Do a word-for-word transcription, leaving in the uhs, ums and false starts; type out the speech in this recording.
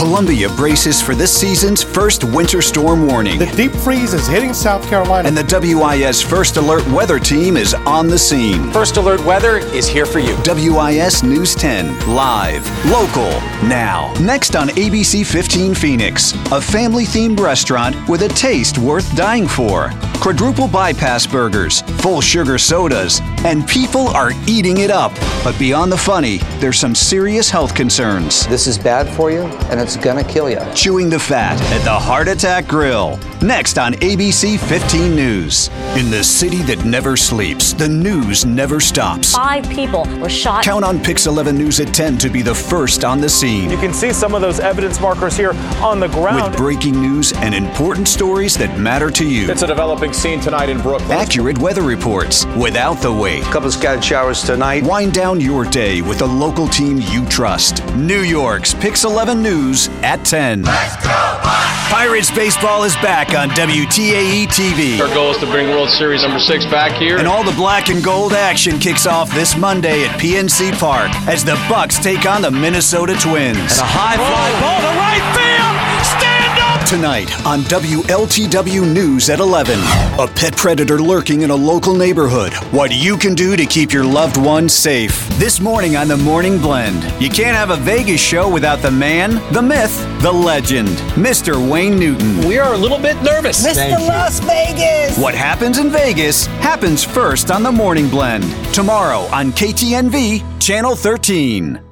Columbia braces for this season's first winter storm warning. The deep freeze is hitting South Carolina. And the W I S First Alert weather team is on the scene. First Alert weather is here for you. W I S News ten, live, local, now. Next on A B C fifteen Phoenix, a family-themed restaurant with a taste worth dying for. Quadruple bypass burgers, full sugar sodas, and people are eating it up. But beyond the funny, there's some serious health concerns. This is bad for you, and it's gonna kill you. Chewing the fat at the Heart Attack Grill. Next on A B C fifteen News. In the city that never sleeps, the news never stops. Five people were shot. Count on Pix eleven News at ten to be the first on the scene. You can see some of those evidence markers here on the ground. With breaking news and important stories that matter to you. It's a developing scene tonight in Brooklyn. Accurate weather reports without the wait. A couple of scattered showers tonight. Wind down your day with a local team you trust. New York's Pix eleven News at ten. Let's go, Bucks! Pirates baseball is back on W T A E T V. Our goal is to bring World Series number six back here. And all the black and gold action kicks off this Monday at P N C Park as the Bucks take on the Minnesota Twins. And a high fly ball to right field. Stand up! Tonight on W L T W News at eleven. A pet predator lurking in a local neighborhood. What you can do to keep your loved ones safe. This morning on the Morning Blend. You can't have a Vegas show without the man, the myth, the legend, Mister Wayne Newton. We are a little bit nervous. Mister Las Vegas. What happens in Vegas happens first on the Morning Blend. Tomorrow on K T N V Channel thirteen.